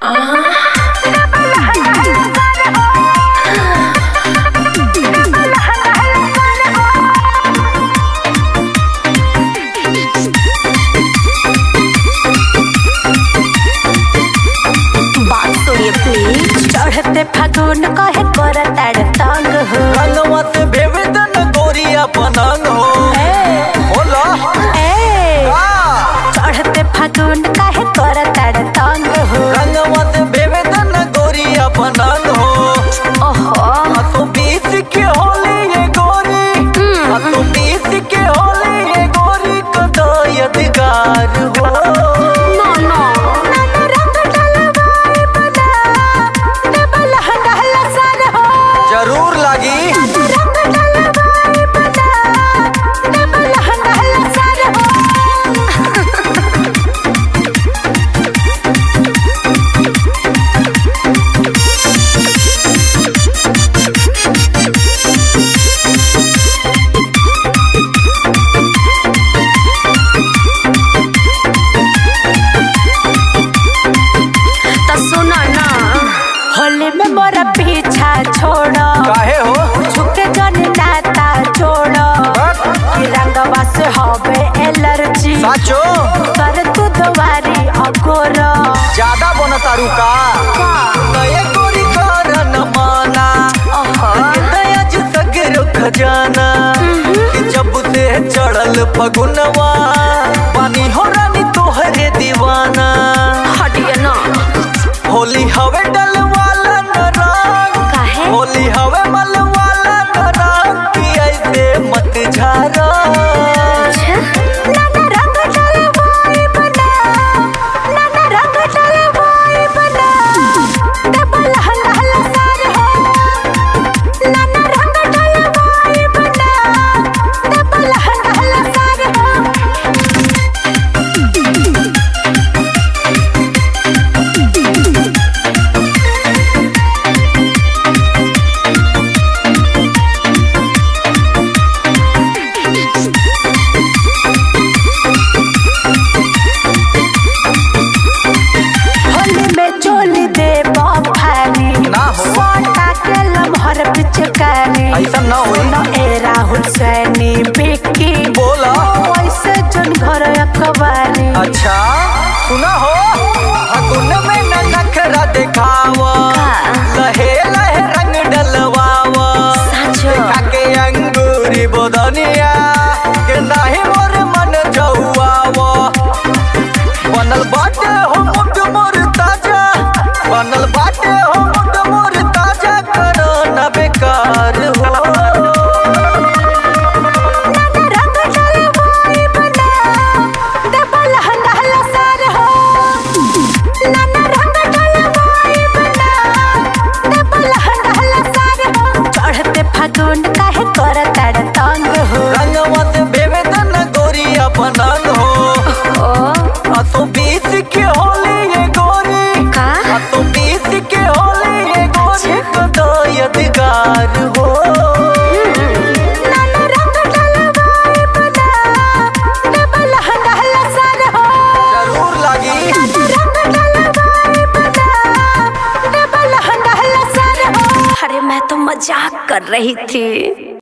चढ़ते फागुन कहे कर ताड़ तंग हो रंगवा से भेवेदन गोरिया पनंग हो बोला चढ़ते फागुन कहे कर ताड़ तंग हो रंगवा से भेवेदन गोरिया पनंग हो ओहो तो 20 के होली ये गोरी तो 20 के होली ये गोरी कदा यादगार हो जरूर लागी होली में मोरा पीछा छोड़ो काहे हो झुके जन नाता छोड़ो कि रंगवा से होबे एलर्जी साचो कर तू दवारी अगोरो ज्यादा बनतारू का नए गोरी कर न माना दया जो सगरो खजाना कि जब से चढ़ल फगुनवा पानी हो रानी तोहरे दीवाना हटिए ना होली हवे डल वाला न रंग होली हवे मल वाला न रंग कि ऐसे मत झारा ऐसा ना हो ए राहुल सैनी बिक्की बोला वैसे जन घर अखबारी अच्छा सुना हो फगुन में न नखरा दिखावा लहे लहे रंग डलवावा के अंगूरी बोदनिया के नाही मोर मन जौआवा बनल बाटे हो मुठ मोर ताजा बनल बाटे हो मुठ मोर ताजा करो न बेकार हो फागुन काहे कर ताड़ तंग हो रंगवा से भेवेदन गोरिया पनंग हो तो 20 के होली ये गोरी तो 20 के होली ये गोरी कदा यादगार हो जरूर लागी अरे मैं तो मजाक कर रही थी।